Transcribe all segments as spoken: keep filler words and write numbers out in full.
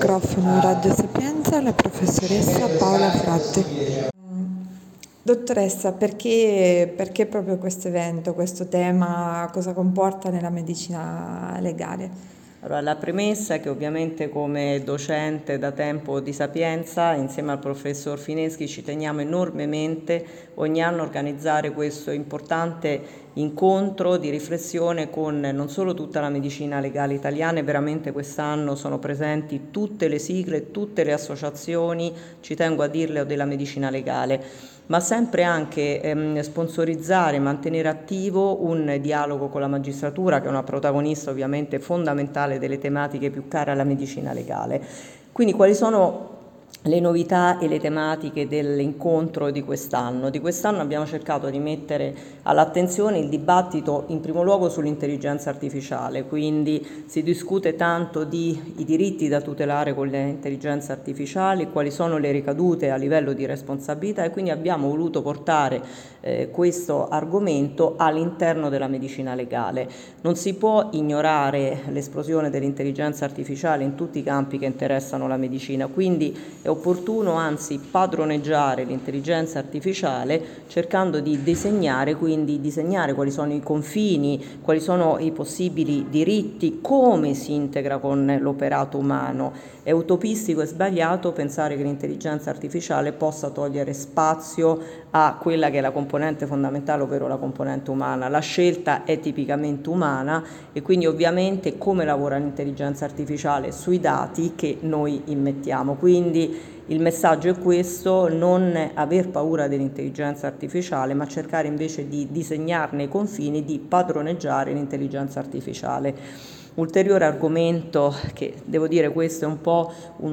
microfono Radio Sapienza la professoressa Paola Fratti. Dottoressa, perché, perché proprio questo evento, questo tema, cosa comporta nella medicina legale? Allora, la premessa è che ovviamente come docente da tempo di Sapienza, insieme al professor Fineschi, ci teniamo enormemente ogni anno a organizzare questo importante incontro di riflessione con non solo tutta la medicina legale italiana, e veramente quest'anno sono presenti tutte le sigle, tutte le associazioni, ci tengo a dirle, della medicina legale, ma sempre anche ehm, sponsorizzare, mantenere attivo un dialogo con la magistratura, che è una protagonista ovviamente fondamentale delle tematiche più care alla medicina legale. Quindi quali sono le novità e le tematiche dell'incontro di quest'anno? Di quest'anno abbiamo cercato di mettere all'attenzione il dibattito in primo luogo sull'intelligenza artificiale, quindi si discute tanto di i diritti da tutelare con le intelligenze artificiali, quali sono le ricadute a livello di responsabilità, e quindi abbiamo voluto portare eh, questo argomento all'interno della medicina legale. Non si può ignorare l'esplosione dell'intelligenza artificiale in tutti i campi che interessano la medicina, quindi è opportuno anzi padroneggiare l'intelligenza artificiale cercando di disegnare, quindi disegnare quali sono i confini, quali sono i possibili diritti, come si integra con l'operato umano. È utopistico e sbagliato pensare che l'intelligenza artificiale possa togliere spazio a quella che è la componente fondamentale, ovvero la componente umana. La scelta è tipicamente umana e quindi ovviamente come lavora l'intelligenza artificiale sui dati che noi immettiamo. Quindi il messaggio è questo: non aver paura dell'intelligenza artificiale, ma cercare invece di disegnarne i confini, di padroneggiare l'intelligenza artificiale. Ulteriore argomento, che devo dire questo è un po'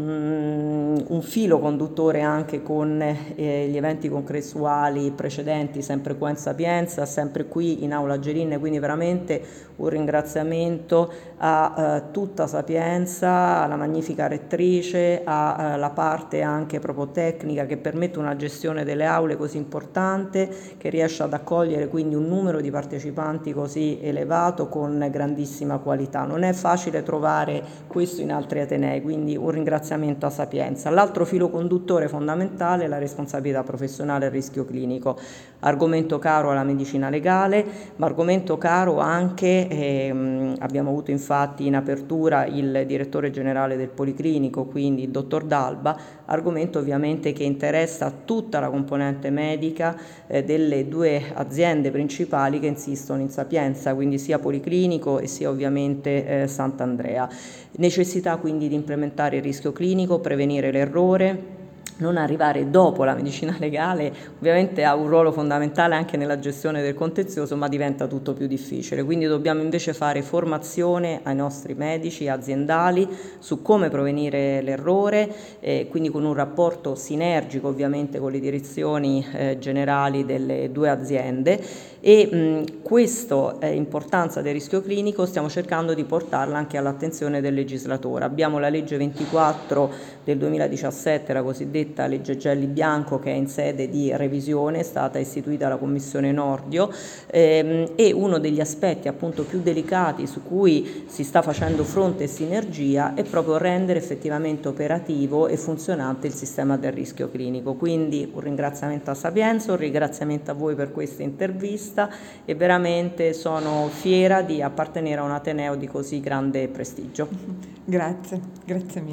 un, un filo conduttore anche con eh, gli eventi congressuali precedenti, sempre qua in Sapienza, sempre qui in Aula Gerin, quindi veramente un ringraziamento a eh, tutta Sapienza, alla magnifica rettrice, alla parte anche proprio tecnica che permette una gestione delle aule così importante, che riesce ad accogliere quindi un numero di partecipanti così elevato con grandissima qualità. Non è facile trovare questo in altri atenei, quindi un ringraziamento a Sapienza. L'altro filo conduttore fondamentale è la responsabilità professionale e il rischio clinico, argomento caro alla medicina legale, ma argomento caro anche, ehm, abbiamo avuto infatti in apertura il direttore generale del Policlinico, quindi il dottor D'Alba, argomento ovviamente che interessa tutta la componente medica eh, delle due aziende principali che insistono in Sapienza, quindi sia Policlinico e sia ovviamente eh, Sant'Andrea. Necessità quindi di implementare il rischio clinico, prevenire l'errore, non arrivare dopo. La medicina legale ovviamente ha un ruolo fondamentale anche nella gestione del contenzioso, ma diventa tutto più difficile, quindi dobbiamo invece fare formazione ai nostri medici aziendali su come prevenire l'errore, eh, quindi con un rapporto sinergico ovviamente con le direzioni eh, generali delle due aziende. E mh, questa eh, importanza del rischio clinico stiamo cercando di portarla anche all'attenzione del legislatore. Abbiamo la legge ventiquattro del duemiladiciassette, la cosiddetta legge Gelli Bianco, che è in sede di revisione, è stata istituita la commissione Nordio, ehm, e uno degli aspetti appunto più delicati su cui si sta facendo fronte e sinergia è proprio rendere effettivamente operativo e funzionante il sistema del rischio clinico. Quindi un ringraziamento a Sapienza, un ringraziamento a voi per questa intervista, e veramente sono fiera di appartenere a un ateneo di così grande prestigio. Grazie, grazie mille.